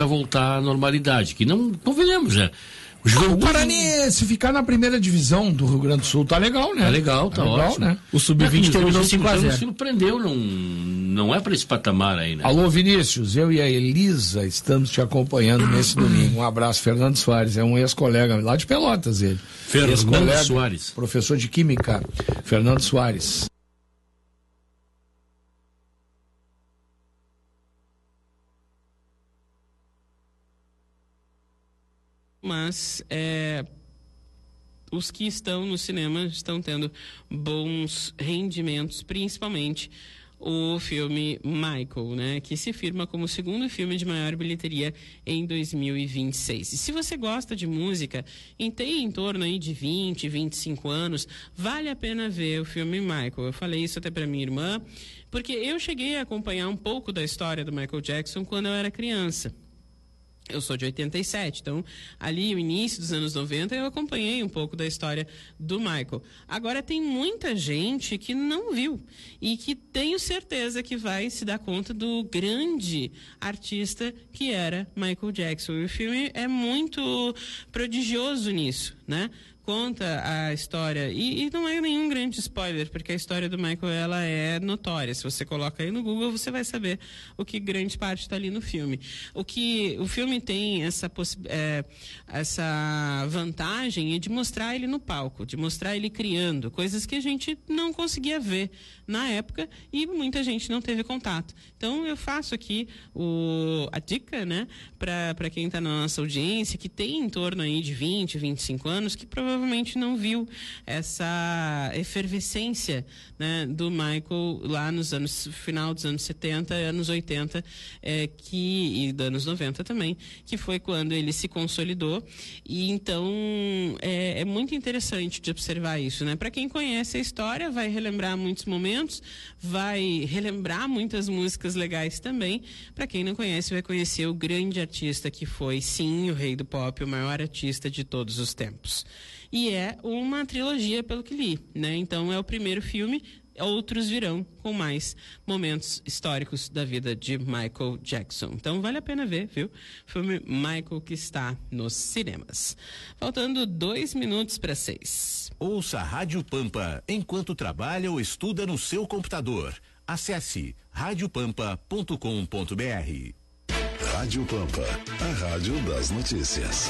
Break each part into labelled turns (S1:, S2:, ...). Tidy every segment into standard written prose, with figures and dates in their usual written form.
S1: voltar à normalidade, que não convenhamos, né?
S2: O Guarani, se ficar na primeira divisão do Rio Grande do Sul, tá legal, né?
S1: Tá legal, ótimo.
S2: Né?
S3: O Sub-20 terminou 5-0.
S1: Surpreendeu, não é para esse patamar aí, né?
S2: Alô, Vinícius, eu e a Elisa estamos te acompanhando nesse domingo. Um abraço, Fernando Soares, é um ex-colega lá de Pelotas, ele.
S1: Fernando Soares.
S2: Professor de Química, Fernando Soares.
S4: Mas os que estão no cinema estão tendo bons rendimentos, principalmente o filme Michael, né, que se firma como o segundo filme de maior bilheteria em 2026. E se você gosta de música, tem em torno aí de 20, 25 anos, vale a pena ver o filme Michael. Eu falei isso até para minha irmã, porque eu cheguei a acompanhar um pouco da história do Michael Jackson quando eu era criança. Eu sou de 87, então ali, o início dos anos 90, eu acompanhei um pouco da história do Michael. Agora, tem muita gente que não viu e que tenho certeza que vai se dar conta do grande artista que era Michael Jackson. E o filme é muito prodigioso nisso, né? Conta a história, e não é nenhum grande spoiler, porque a história do Michael, ela é notória. Se você coloca aí no Google, você vai saber o que grande parte está ali no filme. O filme tem essa vantagem de mostrar ele no palco, de mostrar ele criando, coisas que a gente não conseguia ver na época e muita gente não teve contato. Então, eu faço aqui a dica, né, para quem está na nossa audiência, que tem em torno aí de 20, 25 anos, que provavelmente não viu essa efervescência, né, do Michael lá nos final dos anos 70, anos 80, e dos anos 90 também, que foi quando ele se consolidou. E então é muito interessante de observar isso, né? Para quem conhece a história, vai relembrar muitos momentos, vai relembrar muitas músicas legais também. Para quem não conhece, vai conhecer o grande artista que foi, sim, o rei do pop, o maior artista de todos os tempos. E é uma trilogia, pelo que li, né? Então é o primeiro filme, outros virão com mais momentos históricos da vida de Michael Jackson. Então vale a pena ver, viu? Filme Michael, que está nos cinemas. Faltando 2 minutos para 6.
S5: Ouça a Rádio Pampa enquanto trabalha ou estuda no seu computador. Acesse radiopampa.com.br.
S6: Rádio Pampa, a rádio das notícias.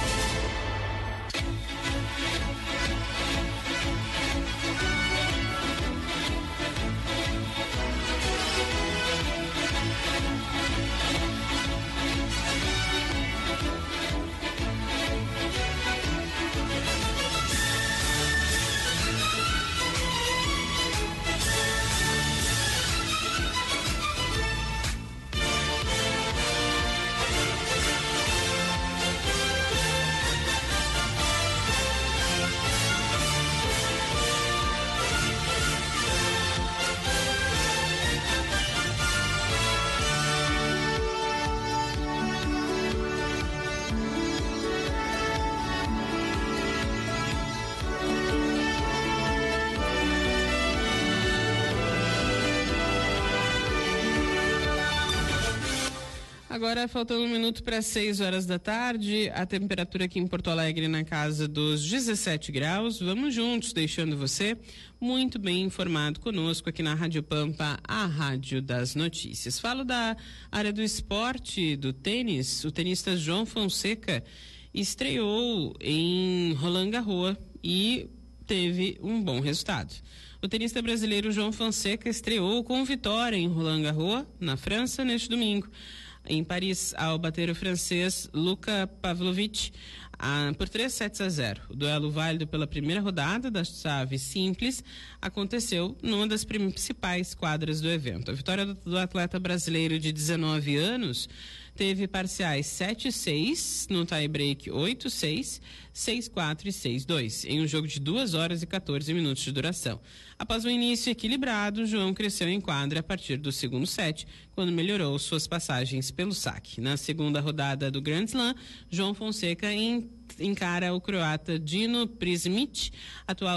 S4: Agora, faltando 1 minuto para 6 horas da tarde, a temperatura aqui em Porto Alegre na casa dos 17 graus. Vamos juntos, deixando você muito bem informado conosco aqui na Rádio Pampa, a rádio das notícias. Falo da área do esporte, do tênis. O tenista João Fonseca estreou em Roland Garros e teve um bom resultado. O tenista brasileiro João Fonseca estreou com vitória em Roland Garros, na França, neste domingo. Em Paris, ao bater o francês Luka Pavlovich por 3-0. O duelo válido pela primeira rodada da chave simples aconteceu numa das principais quadras do evento. A vitória do atleta brasileiro de 19 anos teve parciais 7-6, no tie-break 8-6, 6-4 e 6-2, em um jogo de 2 horas e 14 minutos de duração. Após um início equilibrado, João cresceu em quadra a partir do segundo set, quando melhorou suas passagens pelo saque. Na segunda rodada do Grand Slam, João Fonseca encara o croata Dino Prismic, atual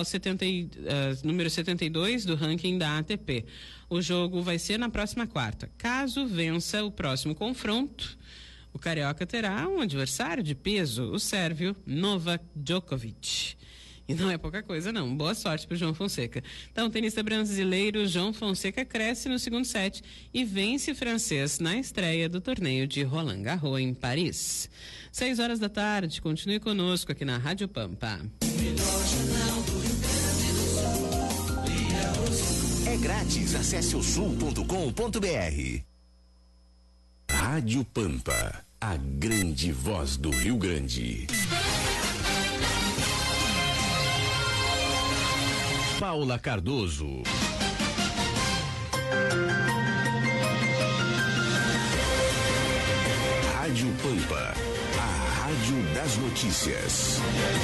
S4: número 72 do ranking da ATP. O jogo vai ser na próxima quarta. Caso vença o próximo confronto, O carioca terá um adversário de peso, o sérvio Novak Djokovic. E não é pouca coisa, não. Boa sorte para o João Fonseca. Então, o tenista brasileiro João Fonseca cresce no segundo set e vence o francês na estreia do torneio de Roland Garros em Paris. 6 horas da tarde, continue conosco aqui na Rádio Pampa.
S5: É grátis, acesse o sul.com.br. Rádio Pampa, a grande voz do Rio Grande. Paula Cardoso. Rádio Pampa, a rádio das notícias.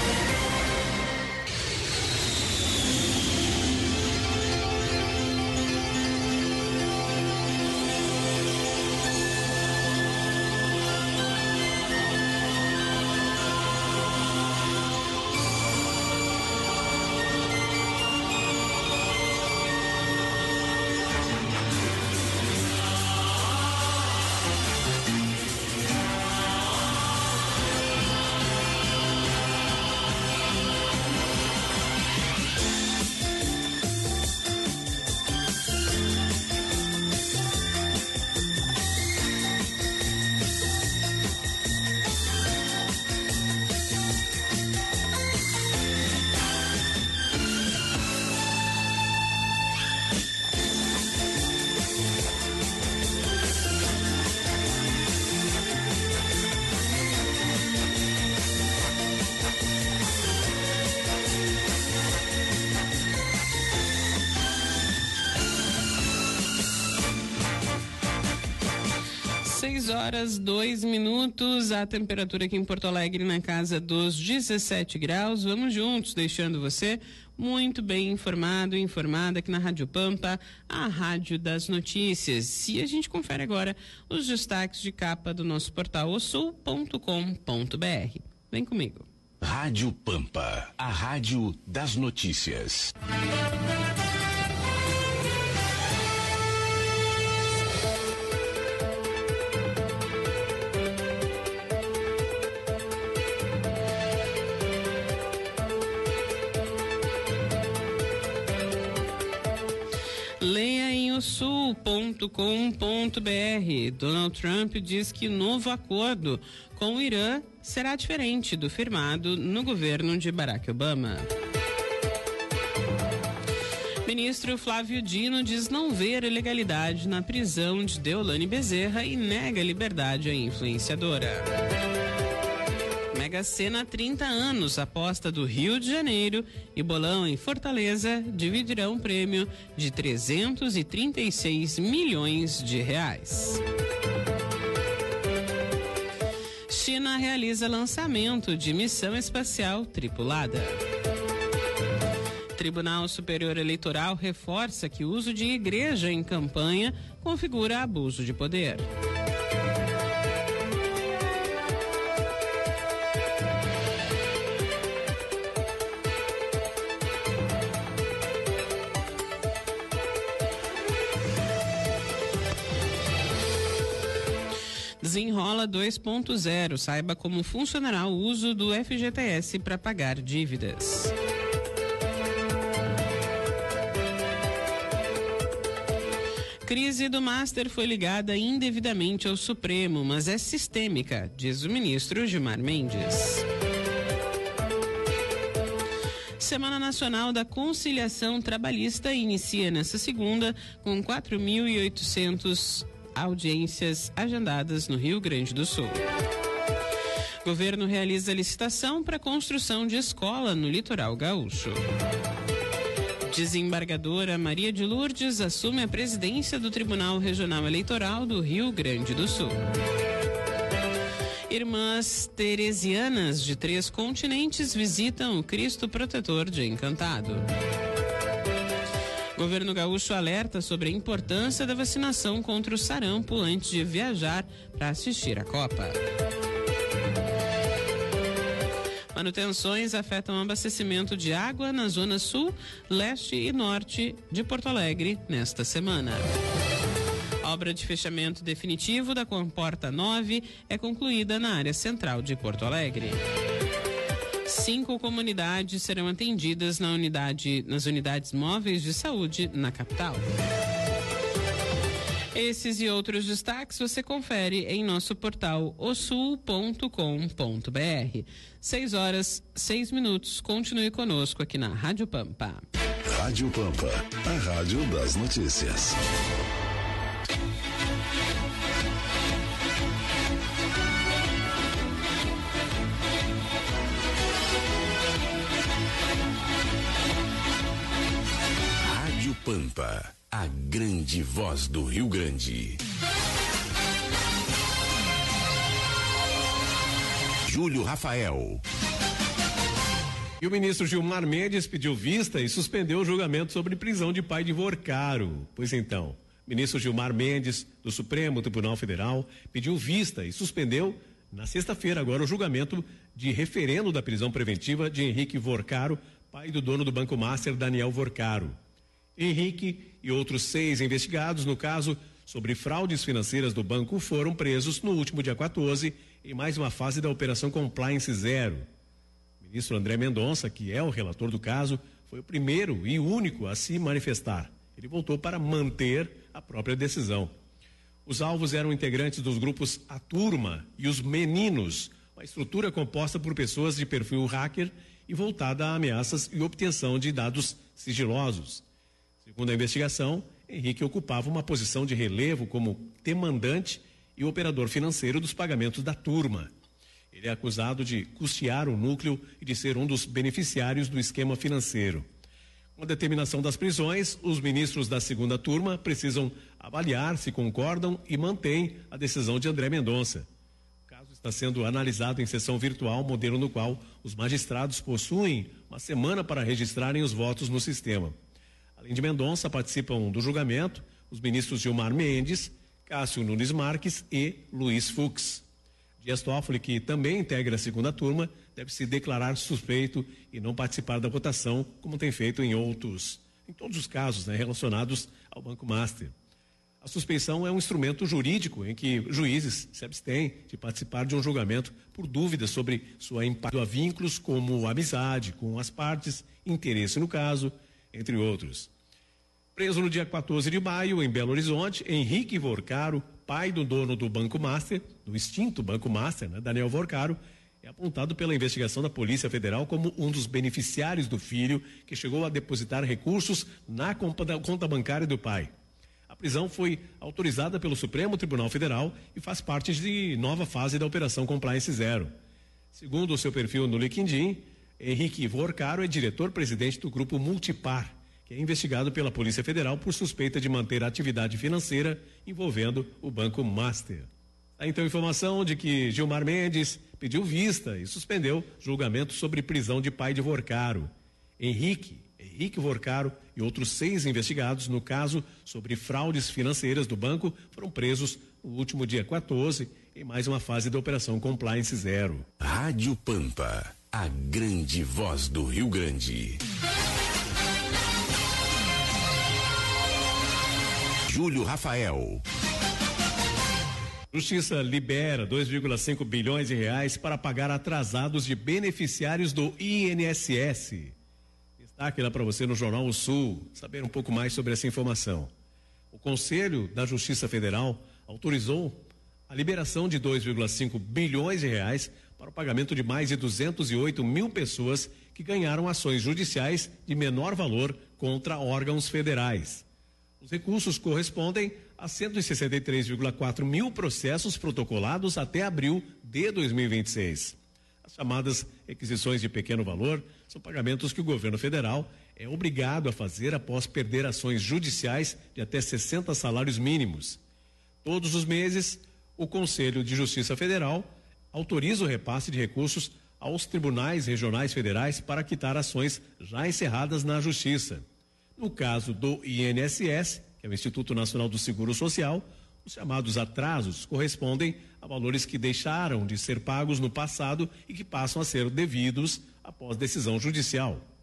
S4: Horas 2 minutos, a temperatura aqui em Porto Alegre na casa dos 17 graus. Vamos juntos, deixando você muito bem informado e informada aqui na Rádio Pampa, a rádio das notícias. E a gente confere agora os destaques de capa do nosso portal osul.com.br. Vem comigo.
S5: Rádio Pampa, a rádio das notícias.
S4: Leia em osul.com.br. Donald Trump diz que o novo acordo com o Irã será diferente do firmado no governo de Barack Obama. Ministro Flávio Dino diz não ver ilegalidade na prisão de Deolane Bezerra e nega liberdade à influenciadora. Mega Sena 30 anos, aposta do Rio de Janeiro e bolão em Fortaleza dividirão um prêmio de 336 milhões de reais. China realiza lançamento de missão espacial tripulada. Tribunal Superior Eleitoral reforça que o uso de igreja em campanha configura abuso de poder. Desenrola 2.0. Saiba como funcionará o uso do FGTS para pagar dívidas. Crise do Master foi ligada indevidamente ao Supremo, mas é sistêmica, diz o ministro Gilmar Mendes. Semana Nacional da Conciliação Trabalhista inicia nesta segunda com 4.800 audiências agendadas no Rio Grande do Sul. Governo realiza licitação para construção de escola no litoral gaúcho. Desembargadora Maria de Lourdes assume a presidência do Tribunal Regional Eleitoral do Rio Grande do Sul. Irmãs teresianas de 3 continentes visitam o Cristo Protetor de Encantado. Governo gaúcho alerta sobre a importância da vacinação contra o sarampo antes de viajar para assistir a Copa. Manutenções afetam o abastecimento de água na zona sul, leste e norte de Porto Alegre nesta semana. A obra de fechamento definitivo da Comporta 9 é concluída na área central de Porto Alegre. 5 comunidades serão atendidas nas unidades móveis de saúde na capital. Esses e outros destaques você confere em nosso portal osul.com.br. 6:06. Continue conosco aqui na Rádio Pampa.
S6: Rádio Pampa, a rádio das notícias.
S5: Rádio Pampa, a grande voz do Rio Grande. Júlio Rafael.
S7: E o ministro Gilmar Mendes pediu vista e suspendeu o julgamento sobre prisão de pai de Vorcaro. Pois então, o ministro Gilmar Mendes, do Supremo Tribunal Federal, pediu vista e suspendeu, na sexta-feira agora, o julgamento de referendo da prisão preventiva de Henrique Vorcaro, pai do dono do Banco Master, Daniel Vorcaro. Henrique e outros 6 investigados no caso sobre fraudes financeiras do banco foram presos no último dia 14 em mais uma fase da Operação Compliance Zero. O ministro André Mendonça, que é o relator do caso, foi o primeiro e único a se manifestar. Ele voltou para manter a própria decisão. Os alvos eram integrantes dos grupos A Turma e os Meninos, uma estrutura composta por pessoas de perfil hacker e voltada a ameaças e obtenção de dados sigilosos. Segundo a investigação, Henrique ocupava uma posição de relevo como demandante e operador financeiro dos pagamentos da Turma. Ele é acusado de custear o núcleo e de ser um dos beneficiários do esquema financeiro. Com a determinação das prisões, os ministros da segunda turma precisam avaliar se concordam e mantêm a decisão de André Mendonça. O caso está sendo analisado em sessão virtual, modelo no qual os magistrados possuem uma semana para registrarem os votos no sistema. Além de Mendonça, participam do julgamento os ministros Gilmar Mendes, Cássio Nunes Marques e Luiz Fux. Dias Toffoli, que também integra a segunda turma, deve se declarar suspeito e não participar da votação, como tem feito em todos os casos, relacionados ao Banco Master. A suspeição é um instrumento jurídico em que juízes se abstêm de participar de um julgamento por dúvidas sobre sua impacto a vínculos como amizade com as partes, interesse no caso, entre outros. Preso no dia 14 de maio, em Belo Horizonte, Henrique Vorcaro, pai do dono do Banco Master, do extinto Banco Master, Daniel Vorcaro, é apontado pela investigação da Polícia Federal como um dos beneficiários do filho que chegou a depositar recursos na conta bancária do pai. A prisão foi autorizada pelo Supremo Tribunal Federal e faz parte de nova fase da Operação Compliance Zero. Segundo o seu perfil no LinkedIn, Henrique Vorcaro é diretor-presidente do Grupo Multipar, que é investigado pela Polícia Federal por suspeita de manter a atividade financeira envolvendo o Banco Master. Há então informação de que Gilmar Mendes pediu vista e suspendeu julgamento sobre prisão de pai de Vorcaro. Henrique Vorcaro e outros 6 investigados no caso sobre fraudes financeiras do banco foram presos no último dia 14 em mais uma fase da Operação Compliance Zero.
S5: Rádio Pampa, a grande voz do Rio Grande. Júlio Rafael.
S7: Justiça libera 2,5 bilhões de reais para pagar atrasados de beneficiários do INSS. Destaque lá para você no Jornal O Sul, saber um pouco mais sobre essa informação. O Conselho da Justiça Federal autorizou a liberação de 2,5 bilhões de reais para o pagamento de mais de 208 mil pessoas que ganharam ações judiciais de menor valor contra órgãos federais. Os recursos correspondem a 163,4 mil processos protocolados até abril de 2026. As chamadas requisições de pequeno valor são pagamentos que o governo federal é obrigado a fazer após perder ações judiciais de até 60 salários mínimos. Todos os meses, o Conselho de Justiça Federal autoriza o repasse de recursos aos tribunais regionais federais para quitar ações já encerradas na Justiça. No caso do INSS, que é o Instituto Nacional do Seguro Social, os chamados atrasos correspondem a valores que deixaram de ser pagos no passado e que passam a ser devidos após decisão judicial.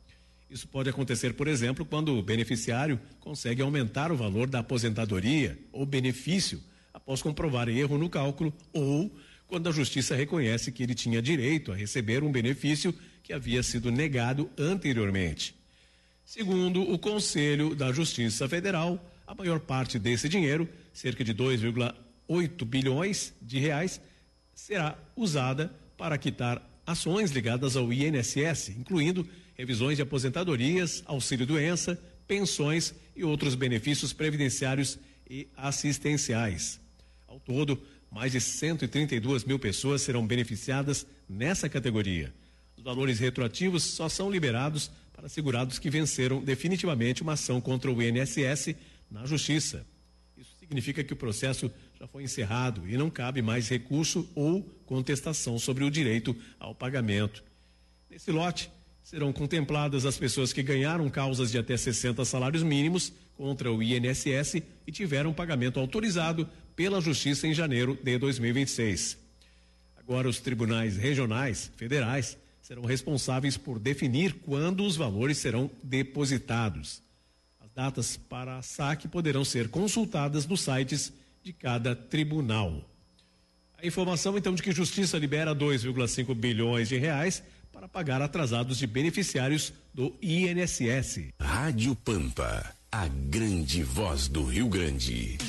S7: Isso pode acontecer, por exemplo, quando o beneficiário consegue aumentar o valor da aposentadoria ou benefício após comprovar erro no cálculo ou quando a justiça reconhece que ele tinha direito a receber um benefício que havia sido negado anteriormente. Segundo o Conselho da Justiça Federal, a maior parte desse dinheiro, cerca de 2,8 bilhões de reais, será usada para quitar ações ligadas ao INSS, incluindo revisões de aposentadorias, auxílio-doença, pensões e outros benefícios previdenciários e assistenciais. Ao todo, mais de 132 mil pessoas serão beneficiadas nessa categoria. Os valores retroativos só são liberados para segurados que venceram definitivamente uma ação contra o INSS na Justiça. Isso significa que o processo já foi encerrado e não cabe mais recurso ou contestação sobre o direito ao pagamento. Nesse lote, serão contempladas as pessoas que ganharam causas de até 60 salários mínimos contra o INSS e tiveram pagamento autorizado pela Justiça em janeiro de 2026. Agora, os tribunais regionais, federais, serão responsáveis por definir quando os valores serão depositados. As datas para saque poderão ser consultadas nos sites de cada tribunal. A informação, então, de que Justiça libera 2,5 bilhões de reais para pagar atrasados de beneficiários do INSS.
S5: Rádio Pampa, a grande voz do Rio Grande.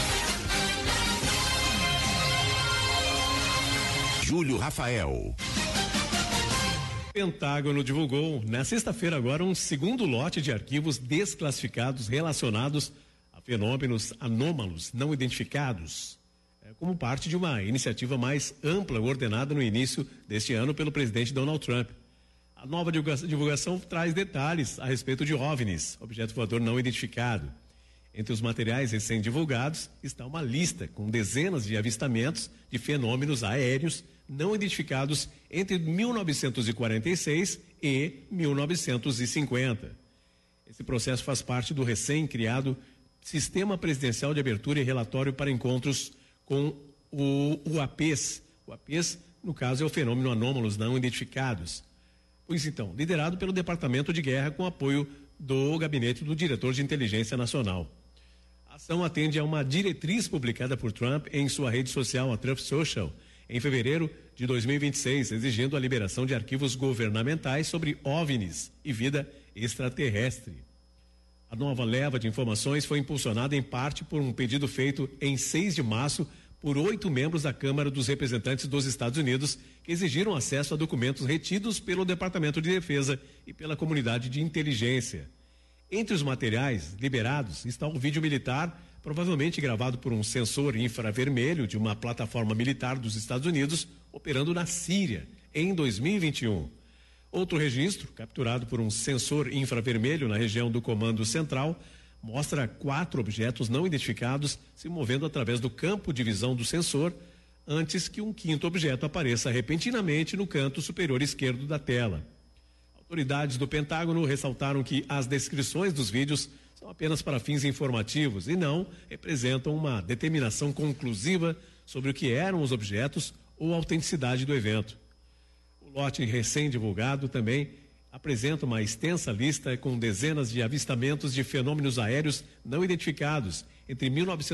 S5: Júlio Rafael.
S7: O Pentágono divulgou na sexta-feira agora um segundo lote de arquivos desclassificados relacionados a fenômenos anômalos não identificados, como parte de uma iniciativa mais ampla ordenada no início deste ano pelo presidente Donald Trump. A nova divulgação traz detalhes a respeito de OVNIs, objeto voador não identificado. Entre os materiais recém-divulgados está uma lista com dezenas de avistamentos de fenômenos aéreos não identificados entre 1946 e 1950. Esse processo faz parte do recém-criado Sistema Presidencial de Abertura e Relatório para Encontros com o UAPs. O UAPs, no caso, é o fenômeno anômalos não identificados. Pois então, liderado pelo Departamento de Guerra com apoio do Gabinete do Diretor de Inteligência Nacional. A ação atende a uma diretriz publicada por Trump em sua rede social, a Trump Social, em fevereiro de 2026, exigindo a liberação de arquivos governamentais sobre OVNIs e vida extraterrestre. A nova leva de informações foi impulsionada em parte por um pedido feito em 6 de março por 8 membros da Câmara dos Representantes dos Estados Unidos, que exigiram acesso a documentos retidos pelo Departamento de Defesa e pela comunidade de inteligência. Entre os materiais liberados está um vídeo militar, provavelmente gravado por um sensor infravermelho de uma plataforma militar dos Estados Unidos, operando na Síria, em 2021. Outro registro, capturado por um sensor infravermelho na região do Comando Central, mostra 4 objetos não identificados se movendo através do campo de visão do sensor, antes que um 5º objeto apareça repentinamente no canto superior esquerdo da tela. Autoridades do Pentágono ressaltaram que as descrições dos vídeos são apenas para fins informativos e não representam uma determinação conclusiva sobre o que eram os objetos ou a autenticidade do evento. O lote recém-divulgado também apresenta uma extensa lista com dezenas de avistamentos de fenômenos aéreos não identificados entre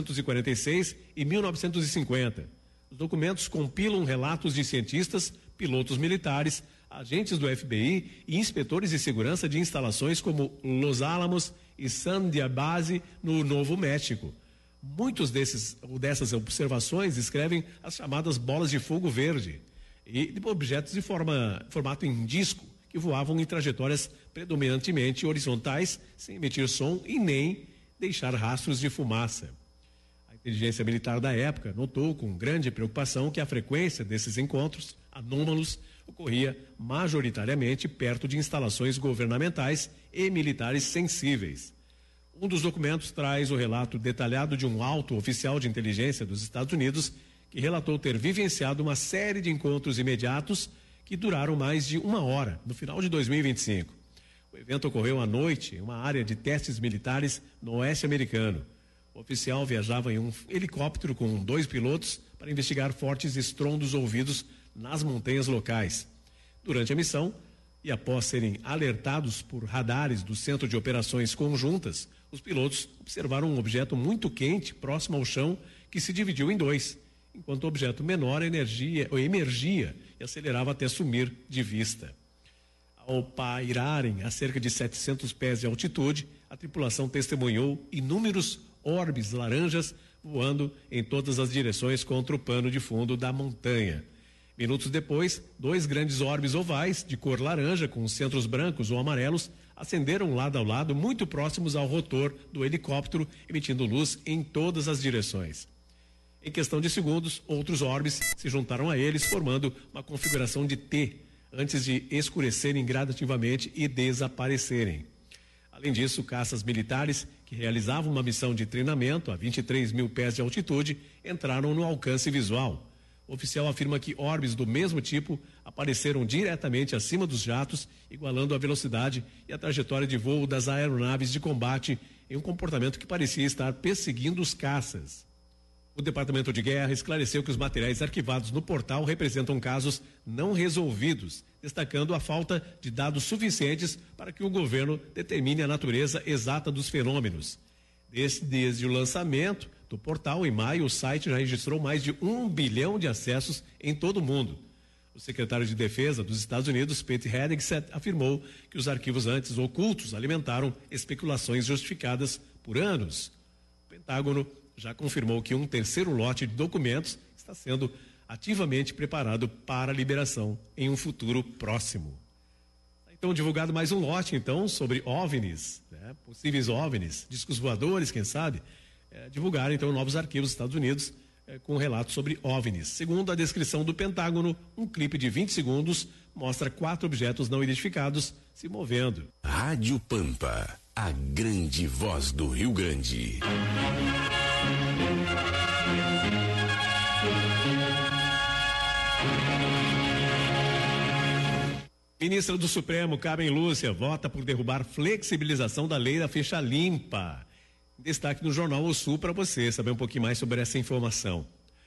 S7: 1946 e 1950. Os documentos compilam relatos de cientistas, pilotos militares, agentes do FBI e inspetores de segurança de instalações como Los Alamos e San Diego Base no Novo México. Muitos dessas observações descrevem as chamadas bolas de fogo verde e objetos de formato em disco que voavam em trajetórias predominantemente horizontais, sem emitir som e nem deixar rastros de fumaça. A inteligência militar da época notou com grande preocupação que a frequência desses encontros anômalos ocorria majoritariamente perto de instalações governamentais e militares sensíveis. Um dos documentos traz o relato detalhado de um alto oficial de inteligência dos Estados Unidos que relatou ter vivenciado uma série de encontros imediatos que duraram mais de 1 hora, no final de 2025. O evento ocorreu à noite em uma área de testes militares no oeste americano. O oficial viajava em um helicóptero com 2 pilotos para investigar fortes estrondos ouvidos nas montanhas locais. Durante a missão, e após serem alertados por radares do Centro de Operações Conjuntas, os pilotos observaram um objeto muito quente próximo ao chão que se dividiu em dois, enquanto o objeto menor emergia e acelerava até sumir de vista. Ao pairarem a cerca de 700 pés de altitude, a tripulação testemunhou inúmeros orbes laranjas voando em todas as direções contra o pano de fundo da montanha. Minutos depois, 2 grandes orbes ovais de cor laranja com centros brancos ou amarelos acenderam lado a lado muito próximos ao rotor do helicóptero, emitindo luz em todas as direções. Em questão de segundos, outros orbes se juntaram a eles, formando uma configuração de T, antes de escurecerem gradativamente e desaparecerem. Além disso, caças militares que realizavam uma missão de treinamento a 23 mil pés de altitude entraram no alcance visual. O oficial afirma que orbes do mesmo tipo apareceram diretamente acima dos jatos, igualando a velocidade e a trajetória de voo das aeronaves de combate em um comportamento que parecia estar perseguindo os caças. O Departamento de Guerra esclareceu que os materiais arquivados no portal representam casos não resolvidos, destacando a falta de dados suficientes para que o governo determine a natureza exata dos fenômenos. Desde o lançamento do portal, em maio, o site já registrou mais de 1 bilhão de acessos em todo o mundo. O secretário de Defesa dos Estados Unidos, Pete Hegseth, afirmou que os arquivos antes ocultos alimentaram especulações justificadas por anos. O Pentágono já confirmou que um terceiro lote de documentos está sendo ativamente preparado para liberação em um futuro próximo. Então, divulgado mais um lote, então, sobre OVNIs, né? Possíveis OVNIs, discos voadores, quem sabe, divulgaram, então, novos arquivos dos Estados Unidos com relatos sobre OVNIs. Segundo a descrição do Pentágono, um clipe de 20 segundos mostra 4 objetos não identificados se movendo.
S5: Rádio Pampa, a grande voz do Rio Grande.
S7: Ministra do Supremo, Carmen Lúcia, vota por derrubar flexibilização da lei da ficha limpa. Destaque no Jornal O Sul para você saber um pouquinho mais sobre essa informação.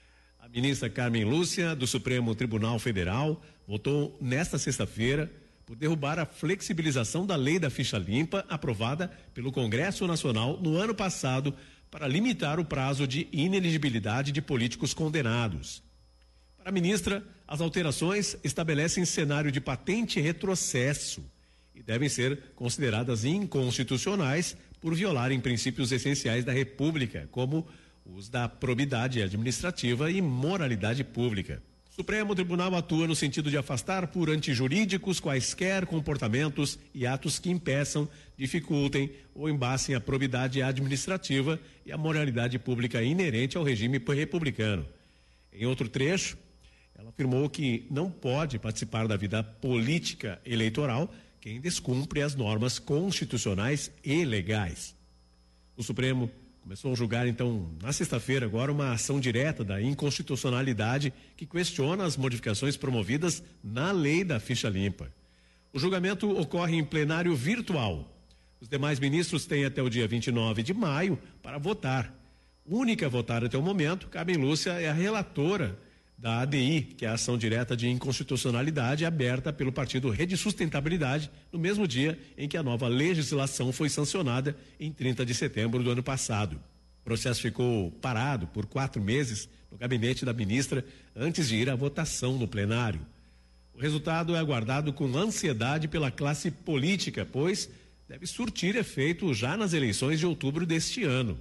S7: A ministra Carmen Lúcia, do Supremo Tribunal Federal, votou nesta sexta-feira por derrubar a flexibilização da lei da ficha limpa aprovada pelo Congresso Nacional no ano passado para limitar o prazo de inelegibilidade de políticos condenados. Para a ministra, as alterações estabelecem cenário de patente retrocesso e devem ser consideradas inconstitucionais por violarem princípios essenciais da República, como os da probidade administrativa e moralidade pública. O Supremo Tribunal atua no sentido de afastar por antijurídicos quaisquer comportamentos e atos que impeçam, dificultem ou embacem a probidade administrativa e a moralidade pública inerente ao regime republicano. Em outro trecho, ela afirmou que não pode participar da vida política eleitoral quem descumpre as normas constitucionais e legais. O Supremo começou a julgar, então, na sexta-feira, agora, uma ação direta da inconstitucionalidade que questiona as modificações promovidas na lei da ficha limpa. O julgamento ocorre em plenário virtual. Os demais ministros têm até o dia 29 de maio para votar. Única a votar até o momento, Carmen Lúcia é a relatora da ADI, que é a ação direta de inconstitucionalidade aberta pelo partido Rede Sustentabilidade, no mesmo dia em que a nova legislação foi sancionada em 30 de setembro do ano passado. O processo ficou parado por 4 meses no gabinete da ministra antes de ir à votação no plenário. O resultado é aguardado com ansiedade pela classe política, pois deve surtir efeito já nas eleições de outubro deste ano.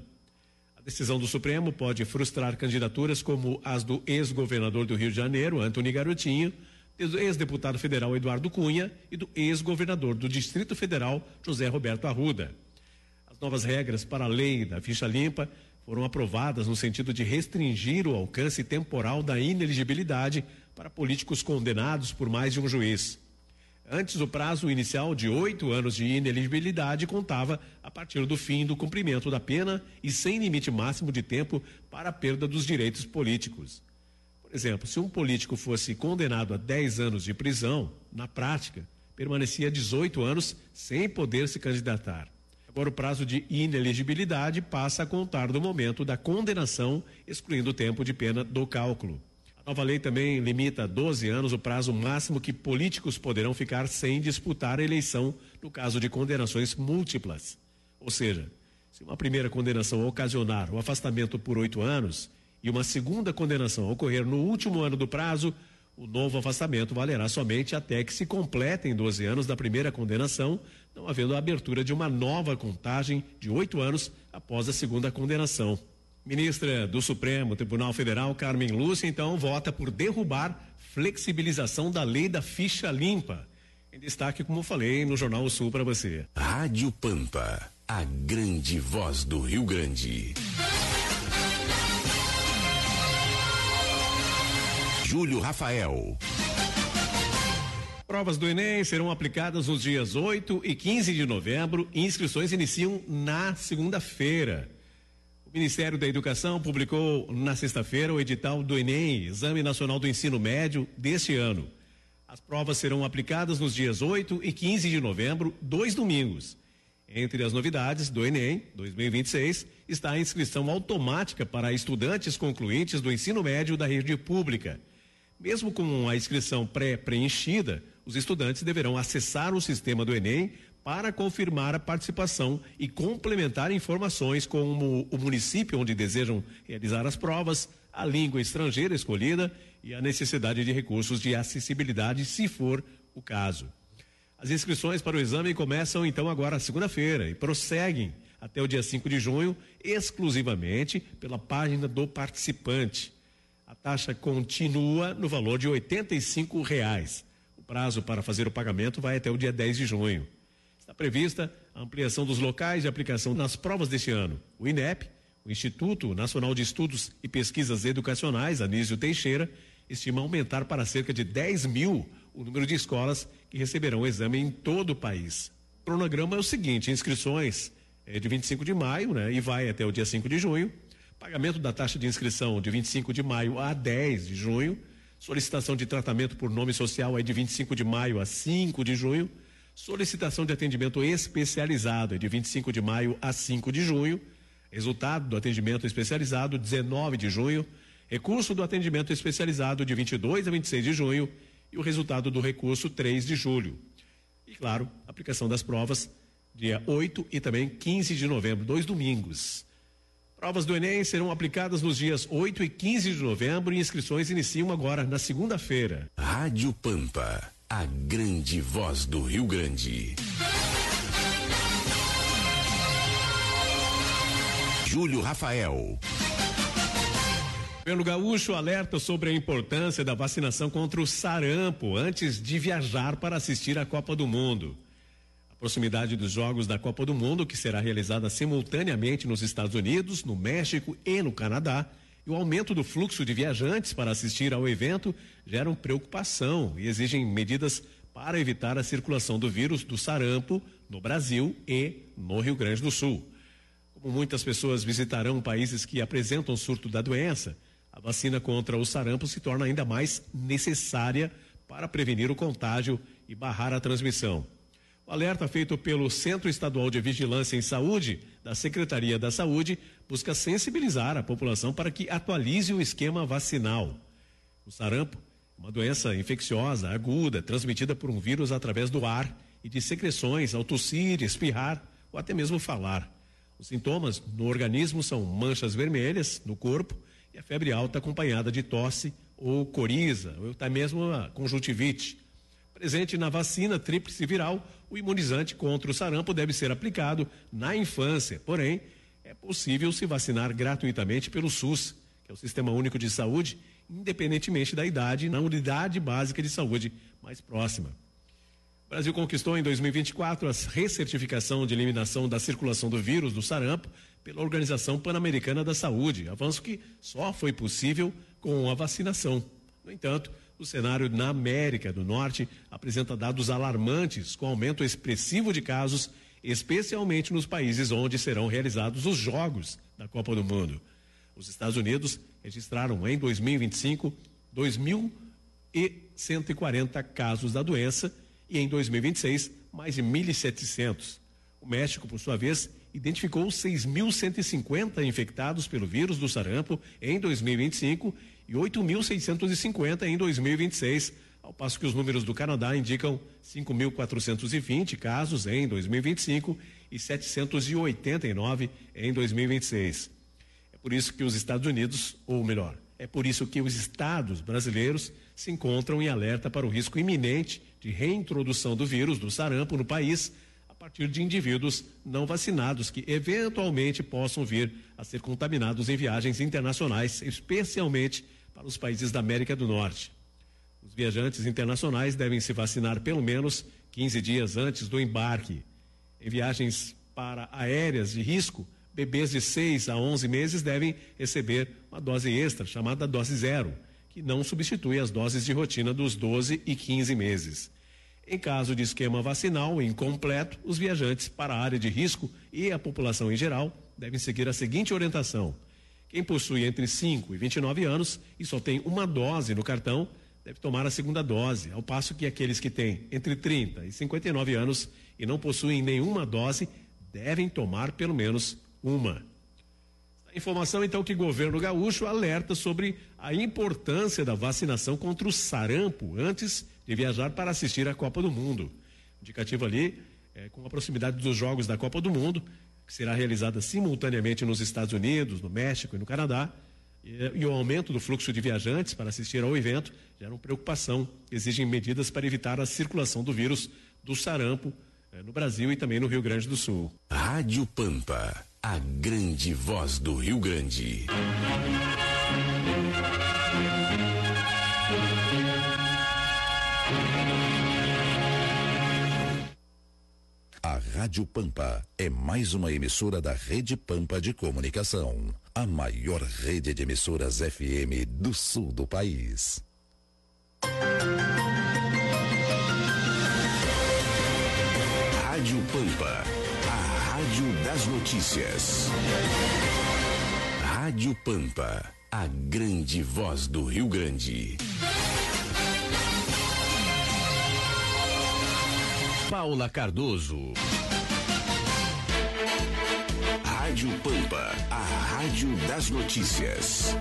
S7: A decisão do Supremo pode frustrar candidaturas como as do ex-governador do Rio de Janeiro, Antony Garotinho, do ex-deputado federal Eduardo Cunha e do ex-governador do Distrito Federal, José Roberto Arruda. As novas regras para a lei da ficha limpa foram aprovadas no sentido de restringir o alcance temporal da inelegibilidade para políticos condenados por mais de um juiz. Antes, o prazo inicial de 8 anos de inelegibilidade contava a partir do fim do cumprimento da pena e sem limite máximo de tempo para a perda dos direitos políticos. Por exemplo, se um político fosse condenado a 10 anos de prisão, na prática, permanecia 18 anos sem poder se candidatar. Agora, o prazo de inelegibilidade passa a contar do momento da condenação, excluindo o tempo de pena do cálculo. A A nova lei também limita a 12 anos o prazo máximo que políticos poderão ficar sem disputar a eleição no caso de condenações múltiplas. Ou seja, se uma primeira condenação ocasionar o afastamento por 8 anos e uma segunda condenação ocorrer no último ano do prazo, o novo afastamento valerá somente até que se completem 12 anos da primeira condenação, não havendo a abertura de uma nova contagem de 8 anos após a segunda condenação. Ministra do Supremo Tribunal Federal, Carmen Lúcia, então, vota por derrubar flexibilização da lei da ficha limpa. Em destaque, como falei, no Jornal O Sul para você.
S5: Rádio Pampa, a grande voz do Rio Grande. Júlio Rafael.
S7: Provas do Enem serão aplicadas nos dias 8 e 15 de novembro e inscrições iniciam na segunda-feira. O Ministério da Educação publicou na sexta-feira o edital do Enem, Exame Nacional do Ensino Médio, deste ano. As provas serão aplicadas nos dias 8 e 15 de novembro, 2 domingos. Entre as novidades do Enem 2026 está a inscrição automática para estudantes concluintes do ensino médio da rede pública. Mesmo com a inscrição pré-preenchida, os estudantes deverão acessar o sistema do Enem para confirmar a participação e complementar informações como o município onde desejam realizar as provas, a língua estrangeira escolhida e a necessidade de recursos de acessibilidade, se for o caso. As inscrições para o exame começam então agora segunda-feira e prosseguem até o dia 5 de junho, exclusivamente pela página do participante. A taxa continua no valor de R$ 85. O prazo para fazer o pagamento vai até o dia 10 de junho. Está prevista a ampliação dos locais de aplicação nas provas deste ano. O INEP, o Instituto Nacional de Estudos e Pesquisas Educacionais, Anísio Teixeira, estima aumentar para cerca de 10 mil o número de escolas que receberão o exame em todo o país. O cronograma é o seguinte: inscrições de 25 de maio, e vai até o dia 5 de junho. Pagamento da taxa de inscrição de 25 de maio a 10 de junho. Solicitação de tratamento por nome social é de 25 de maio a 5 de junho. Solicitação de atendimento especializado é de 25 de maio a 5 de junho. Resultado do atendimento especializado, 19 de junho. Recurso do atendimento especializado, de 22 a 26 de junho. E o resultado do recurso, 3 de julho. E, claro, aplicação das provas, dia 8 e também 15 de novembro, 2 domingos. Provas do Enem serão aplicadas nos dias 8 e 15 de novembro e inscrições iniciam agora, na segunda-feira.
S5: Rádio Pampa, a grande voz do Rio Grande. Júlio Rafael.
S7: Pelo Gaúcho alerta sobre a importância da vacinação contra o sarampo antes de viajar para assistir à Copa do Mundo. A proximidade dos Jogos da Copa do Mundo, que será realizada simultaneamente nos Estados Unidos, no México e no Canadá, e o aumento do fluxo de viajantes para assistir ao evento geram preocupação e exigem medidas para evitar a circulação do vírus do sarampo no Brasil e no Rio Grande do Sul. Como muitas pessoas visitarão países que apresentam surto da doença, a vacina contra o sarampo se torna ainda mais necessária para prevenir o contágio e barrar a transmissão. O alerta feito pelo Centro Estadual de Vigilância em Saúde, da Secretaria da Saúde, busca sensibilizar a população para que atualize o esquema vacinal. O sarampo é uma doença infecciosa, aguda, transmitida por um vírus através do ar e de secreções ao tossir, espirrar ou até mesmo falar. Os sintomas no organismo são manchas vermelhas no corpo e a febre alta acompanhada de tosse ou coriza, ou até mesmo a conjuntivite. Presente na vacina tríplice viral, o imunizante contra o sarampo deve ser aplicado na infância. Porém, é possível se vacinar gratuitamente pelo SUS, que é o Sistema Único de Saúde, independentemente da idade, na unidade básica de saúde mais próxima. O Brasil conquistou em 2024 a recertificação de eliminação da circulação do vírus do sarampo pela Organização Pan-Americana da Saúde, avanço que só foi possível com a vacinação. No entanto, o cenário na América do Norte apresenta dados alarmantes, com aumento expressivo de casos, especialmente nos países onde serão realizados os Jogos da Copa do Mundo. Os Estados Unidos registraram em 2025 2.140 casos da doença e em 2026 mais de 1.700. O México, por sua vez, identificou 6.150 infectados pelo vírus do sarampo em 2025 e 8.650 em 2026, ao passo que os números do Canadá indicam 5.420 casos em 2025 e 789 em 2026. É por isso que os Estados Unidos, ou melhor, é por isso que os estados brasileiros se encontram em alerta para o risco iminente de reintrodução do vírus do sarampo no país a partir de indivíduos não vacinados que eventualmente possam vir a ser contaminados em viagens internacionais, especialmente para os países da América do Norte. Os viajantes internacionais devem se vacinar pelo menos 15 dias antes do embarque. Em viagens para aéreas de risco, bebês de 6 a 11 meses devem receber uma dose extra, chamada dose zero, que não substitui as doses de rotina dos 12 e 15 meses. Em caso de esquema vacinal incompleto, os viajantes para a área de risco e a população em geral devem seguir a seguinte orientação: quem possui entre 5 e 29 anos e só tem uma dose no cartão deve tomar a segunda dose, ao passo que aqueles que têm entre 30 e 59 anos e não possuem nenhuma dose devem tomar pelo menos uma. A informação então que o governo gaúcho alerta sobre a importância da vacinação contra o sarampo antes de viajar para assistir à Copa do Mundo. Indicativo ali com a proximidade dos Jogos da Copa do Mundo, que será realizada simultaneamente nos Estados Unidos, no México e no Canadá, e o aumento do fluxo de viajantes para assistir ao evento geram preocupação, exigem medidas para evitar a circulação do vírus do sarampo no Brasil e também no Rio Grande do Sul.
S5: Rádio Pampa, a grande voz do Rio Grande.
S6: A Rádio Pampa é mais uma emissora da Rede Pampa de Comunicação, a maior rede de emissoras FM do sul do país.
S5: Rádio Pampa, a rádio das notícias. Rádio Pampa, a grande voz do Rio Grande. Paula Cardoso. Rádio Pampa, a rádio das notícias.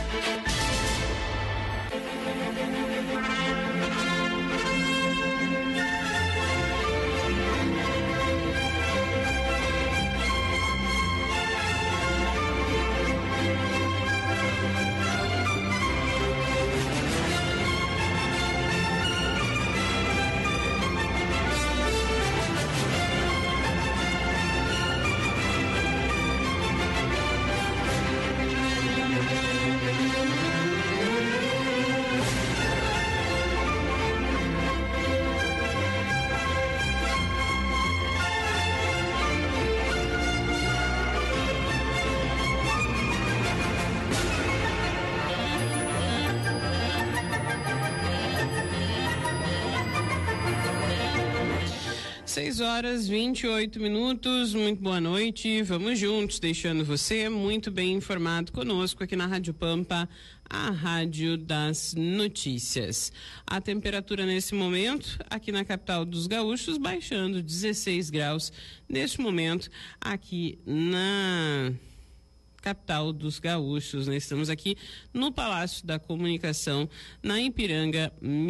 S4: Horas 28 minutos, muito boa noite, vamos juntos, deixando você muito bem informado conosco aqui na Rádio Pampa, a rádio das notícias. A temperatura nesse momento, aqui na capital dos gaúchos, baixando 16 graus, neste momento, aqui na capital dos gaúchos, né? Estamos aqui no Palácio da Comunicação, na Ipiranga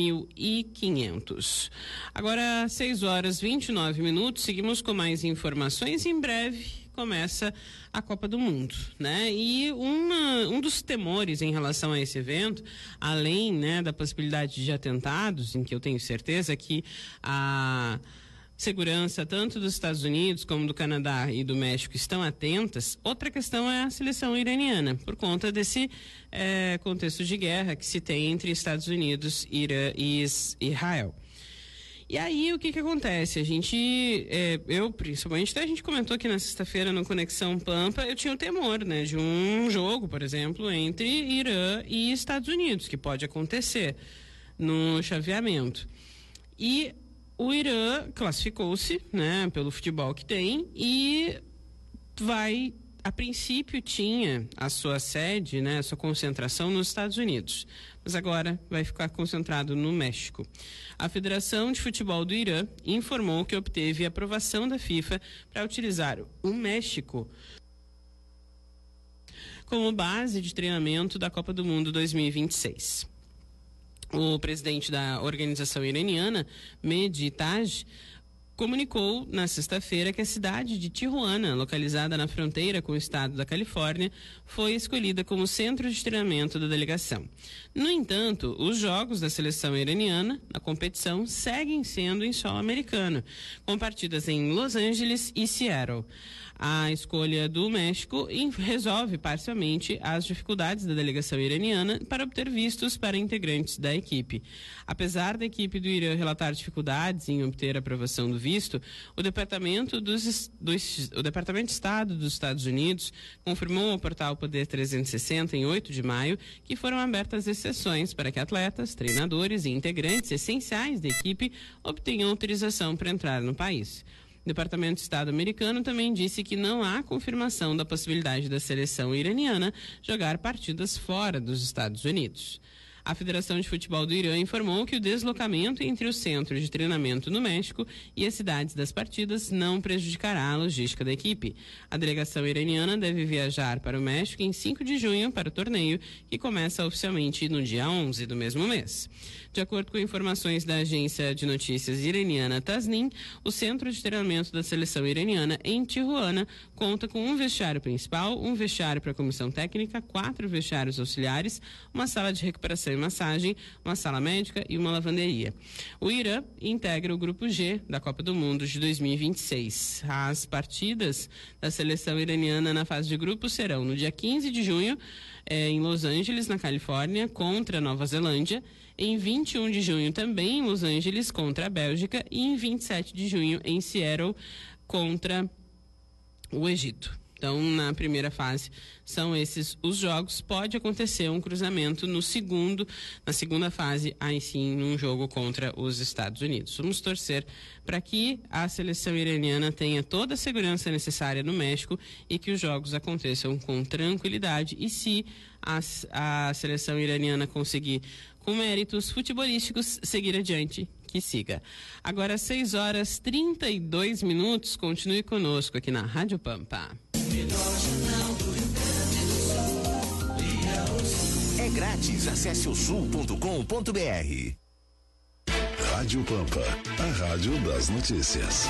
S4: 1500. Agora 6 horas 29 minutos, seguimos com mais informações. Em breve começa a Copa do Mundo, né? E um dos temores em relação a esse evento, além, né, da possibilidade de atentados, em que eu tenho certeza que a segurança tanto dos Estados Unidos como do Canadá e do México estão atentas. Outra questão é a seleção iraniana, por conta desse contexto de guerra que se tem entre Estados Unidos, Irã e Israel. E aí o que acontece? A gente, eu principalmente, até a gente comentou aqui na sexta-feira no Conexão Pampa, eu tinha o temor, né, de um jogo, por exemplo, entre Irã e Estados Unidos, que pode acontecer no chaveamento. E o Irã classificou-se, né, pelo futebol que tem, e vai a princípio tinha a sua sede, né, a sua concentração nos Estados Unidos, mas agora vai ficar concentrado no México. A Federação de Futebol do Irã informou que obteve aprovação da FIFA para utilizar o México como base de treinamento da Copa do Mundo 2026. O presidente da organização iraniana, Mehdi Taj, comunicou na sexta-feira que a cidade de Tijuana, localizada na fronteira com o estado da Califórnia, foi escolhida como centro de treinamento da delegação. No entanto, os jogos da seleção iraniana na competição seguem sendo em solo americano, com partidas em Los Angeles e Seattle. A escolha do México resolve parcialmente as dificuldades da delegação iraniana para obter vistos para integrantes da equipe. Apesar da equipe do Irã relatar dificuldades em obter a aprovação do visto, o Departamento de Estado dos Estados Unidos confirmou ao portal Poder 360 em 8 de maio que foram abertas exceções para que atletas, treinadores e integrantes essenciais da equipe obtenham autorização para entrar no país. O Departamento de Estado americano também disse que não há confirmação da possibilidade da seleção iraniana jogar partidas fora dos Estados Unidos. A Federação de Futebol do Irã informou que o deslocamento entre o centro de treinamento no México e as cidades das partidas não prejudicará a logística da equipe. A delegação iraniana deve viajar para o México em 5 de junho para o torneio, que começa oficialmente no dia 11 do mesmo mês. De acordo com informações da agência de notícias iraniana Tasnim, o centro de treinamento da seleção iraniana em Tijuana conta com um vestiário principal, um vestiário para a comissão técnica, 4 vestiários auxiliares, uma sala de recuperação e massagem, uma sala médica e uma lavanderia. O Irã integra o Grupo G da Copa do Mundo de 2026. As partidas da seleção iraniana na fase de grupos serão no dia 15 de junho, em Los Angeles, na Califórnia, contra a Nova Zelândia, em 21 de junho também em Los Angeles contra a Bélgica e em 27 de junho em Seattle contra o Egito. Então, na primeira fase, são esses os jogos. Pode acontecer um cruzamento na segunda fase, aí sim, num jogo contra os Estados Unidos. Vamos torcer para que a seleção iraniana tenha toda a segurança necessária no México e que os jogos aconteçam com tranquilidade. E se a seleção iraniana conseguir, com méritos futebolísticos, seguir adiante, que siga. Agora, 6h32, continue conosco aqui na Rádio Pampa.
S5: É grátis, acesse o sul.com.br.
S6: Rádio Pampa, a rádio das notícias.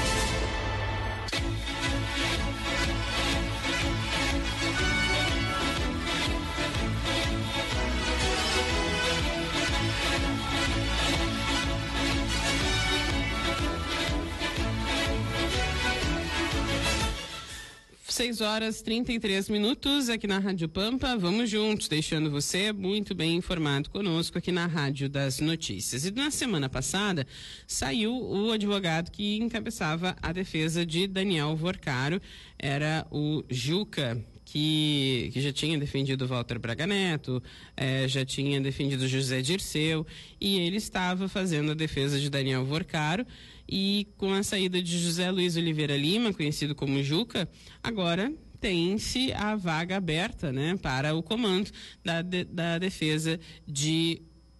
S4: Seis horas 33 aqui na Rádio Pampa. Vamos juntos, deixando você muito bem informado conosco aqui na Rádio das Notícias. E na semana passada saiu o advogado que encabeçava a defesa de Daniel Vorcaro, era o Juca, que já tinha defendido Walter Braga Neto, já tinha defendido José Dirceu, e ele estava fazendo a defesa de Daniel Vorcaro. E com a saída de José Luiz Oliveira Lima, conhecido como Juca, agora tem-se a vaga aberta, né, para o comando da defesa de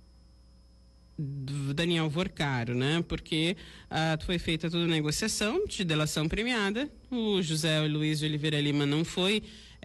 S4: Daniel Vorcaro, né? Porque foi feita toda a negociação de delação premiada. O José Luiz Oliveira Lima não foi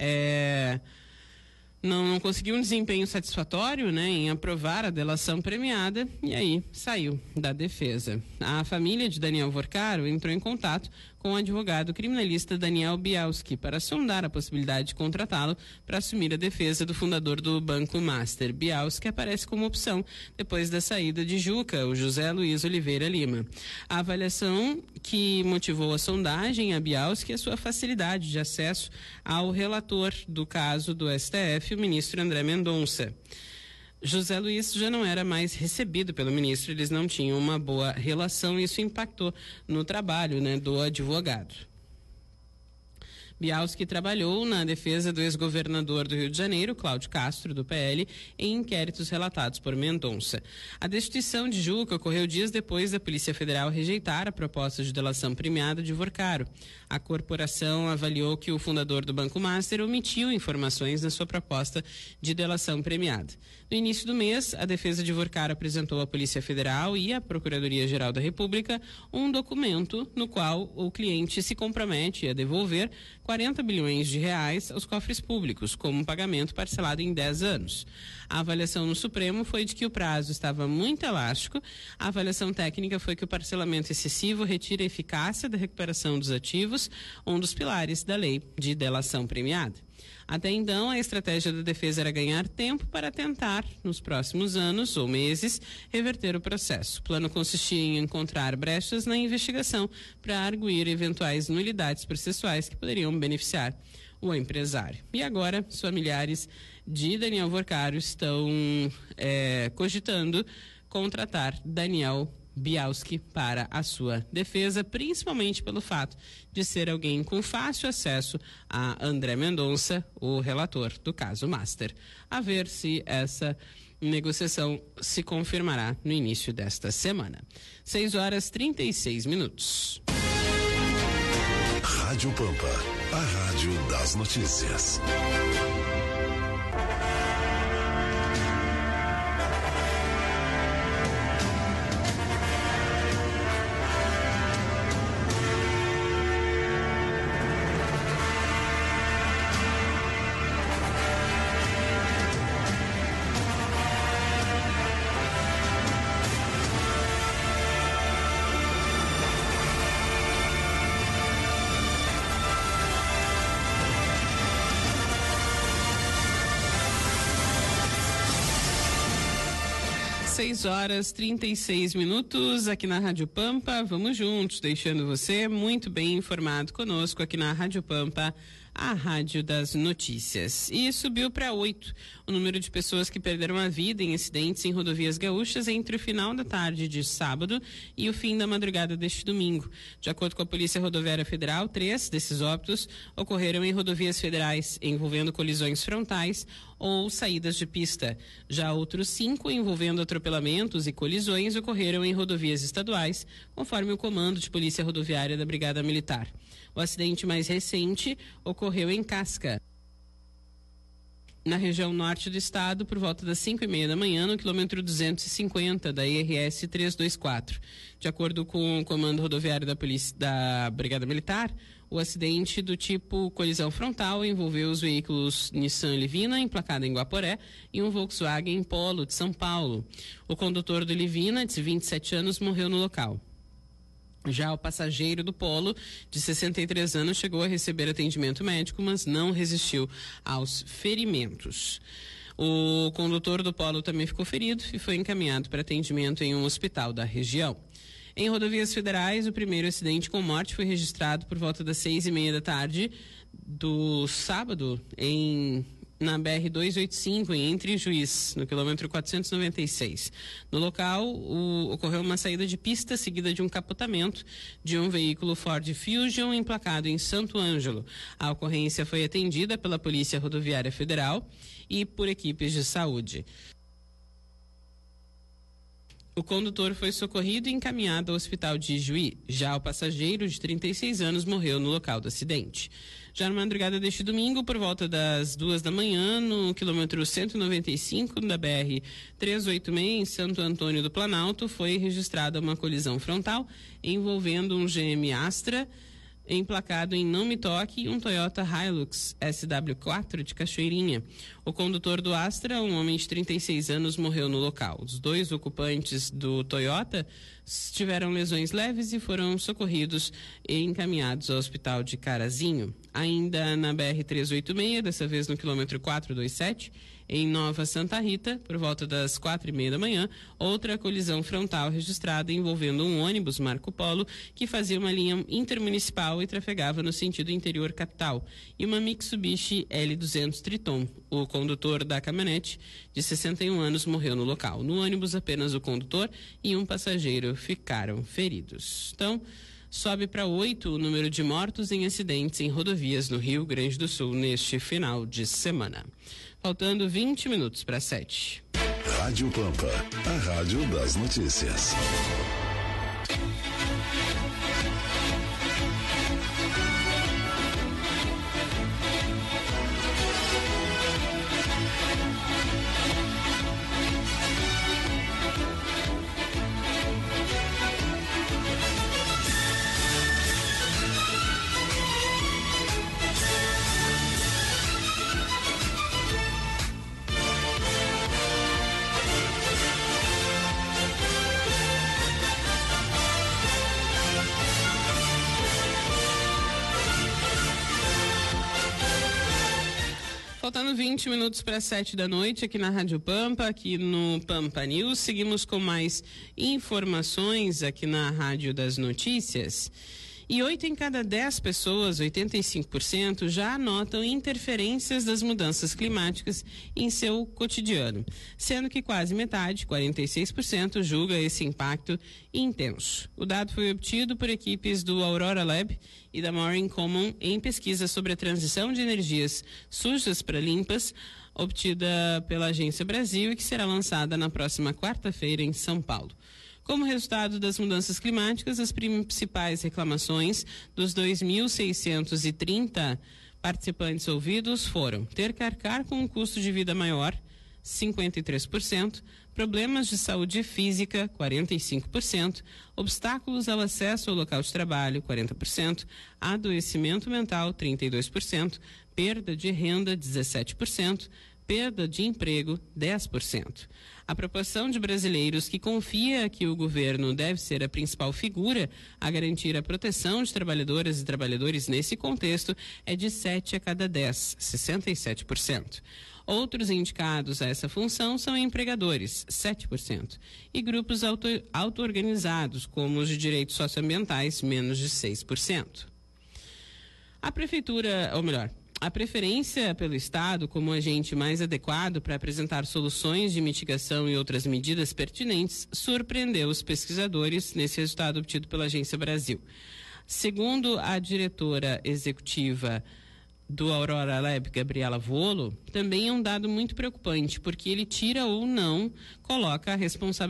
S4: não conseguiu um desempenho satisfatório, né, em aprovar a delação premiada, e aí saiu da defesa. A família de Daniel Vorcaro entrou em contato com o advogado criminalista Daniel Bialski para sondar a possibilidade de contratá-lo para assumir a defesa do fundador do Banco Master. Bialski aparece como opção depois da saída de Juca, o José Luiz Oliveira Lima. A avaliação que motivou a sondagem a Bialski é sua facilidade de acesso ao relator do caso do STF, o ministro André Mendonça. José Luiz já não era mais recebido pelo ministro, eles não tinham uma boa relação e isso impactou no trabalho, né, do advogado. Bialski trabalhou na defesa do ex-governador do Rio de Janeiro, Cláudio Castro, do PL, em inquéritos relatados por Mendonça. A destituição de Juca ocorreu dias depois da Polícia Federal rejeitar a proposta de delação premiada de Vorcaro. A corporação avaliou que o fundador do Banco Master omitiu informações na sua proposta de delação premiada. No início do mês, a defesa de Vorcaro apresentou à Polícia Federal e à Procuradoria-Geral da República um documento no qual o cliente se compromete a devolver 40 bilhões de reais aos cofres públicos, como um pagamento parcelado em 10 anos. A avaliação no Supremo foi de que o prazo estava muito elástico. A avaliação técnica foi que o parcelamento excessivo retira a eficácia da recuperação dos ativos, um dos pilares da lei de delação premiada. Até então, a estratégia da defesa era ganhar tempo para tentar, nos próximos anos ou meses, reverter o processo. O plano consistia em encontrar brechas na investigação para arguir eventuais nulidades processuais que poderiam beneficiar o empresário. E agora, os familiares de Daniel Vorcaro estão cogitando contratar Daniel Bialski para a sua defesa, principalmente pelo fato de ser alguém com fácil acesso a André Mendonça, o relator do caso Master. A ver se essa negociação se confirmará no início desta semana. 6h36.
S6: Rádio Pampa, a rádio das notícias.
S4: Seis horas 36 minutos aqui na Rádio Pampa. Vamos juntos, deixando você muito bem informado conosco aqui na Rádio Pampa, a rádio das notícias. E subiu para 8 o número de pessoas que perderam a vida em acidentes em rodovias gaúchas entre o final da tarde de sábado e o fim da madrugada deste domingo. De acordo com a Polícia Rodoviária Federal, 3 desses óbitos ocorreram em rodovias federais, envolvendo colisões frontais ou saídas de pista. Já outros 5 envolvendo atropelamentos e colisões ocorreram em rodovias estaduais, conforme o Comando de Polícia Rodoviária da Brigada Militar. O acidente mais recente ocorreu em Casca, na região norte do estado, por volta das 5h30 da manhã, no quilômetro 250 da IRS 324. De acordo com o Comando Rodoviário da Polícia da Brigada Militar, o acidente do tipo colisão frontal envolveu os veículos Nissan Livina, emplacado em Guaporé, e um Volkswagen Polo de São Paulo. O condutor do Livina, de 27 anos, morreu no local. Já o passageiro do Polo, de 63 anos, chegou a receber atendimento médico, mas não resistiu aos ferimentos. O condutor do Polo também ficou ferido e foi encaminhado para atendimento em um hospital da região. Em rodovias federais, o primeiro acidente com morte foi registrado por volta das 6h30 da tarde do sábado na BR-285, em Entre Juiz, no quilômetro 496. No local, ocorreu uma saída de pista seguida de um capotamento de um veículo Ford Fusion emplacado em Santo Ângelo. A ocorrência foi atendida pela Polícia Rodoviária Federal e por equipes de saúde. O condutor foi socorrido e encaminhado ao hospital de Ijuí. Já o passageiro, de 36 anos, morreu no local do acidente. Já na madrugada deste domingo, por volta das 2 da manhã, no quilômetro 195 da BR-386, em Santo Antônio do Planalto, foi registrada uma colisão frontal envolvendo um GM Astra emplacado em Não Me Toque e um Toyota Hilux SW4 de Cachoeirinha. O condutor do Astra, um homem de 36 anos, morreu no local. Os 2 ocupantes do Toyota tiveram lesões leves e foram socorridos e encaminhados ao hospital de Carazinho. Ainda na BR-386, dessa vez no quilômetro 427, em Nova Santa Rita, por volta das 4h30 da manhã, outra colisão frontal registrada envolvendo um ônibus Marco Polo que fazia uma linha intermunicipal e trafegava no sentido interior capital, e uma Mitsubishi L200 Triton. O condutor da caminhonete, de 61 anos, morreu no local. No ônibus, apenas o condutor e um passageiro ficaram feridos. Então, Sobe para 8 o número de mortos em acidentes em rodovias no Rio Grande do Sul neste final de semana. Faltando 20 minutos para 7.
S6: Rádio Pampa, a rádio das notícias.
S4: Faltando 20 minutos para 7 da noite aqui na Rádio Pampa, aqui no Pampa News. Seguimos com mais informações aqui na Rádio das Notícias. E 8 em cada 10 pessoas, 85%, já notam interferências das mudanças climáticas em seu cotidiano, sendo que quase metade, 46%, julga esse impacto intenso. O dado foi obtido por equipes do Aurora Lab e da Marin Common em pesquisa sobre a transição de energias sujas para limpas, obtida pela Agência Brasil e que será lançada na próxima quarta-feira em São Paulo. Como resultado das mudanças climáticas, as principais reclamações dos 2.630 participantes ouvidos foram ter que arcar com um custo de vida maior, 53%, problemas de saúde física, 45%, obstáculos ao acesso ao local de trabalho, 40%, adoecimento mental, 32%, perda de renda, 17%, perda de emprego, 10%. A proporção de brasileiros que confia que o governo deve ser a principal figura a garantir a proteção de trabalhadoras e trabalhadores nesse contexto é de 7 a cada 10, 67%. Outros indicados a essa função são empregadores, 7%, e grupos auto-organizados, como os de direitos socioambientais, menos de 6%. A prefeitura, ou melhor, a preferência pelo Estado como agente mais adequado para apresentar soluções de mitigação e outras medidas pertinentes surpreendeu os pesquisadores nesse resultado obtido pela Agência Brasil. Segundo a diretora executiva do Aurora Lab, Gabriela Volo, também é um dado muito preocupante, porque ele tira ou não coloca a responsabilidade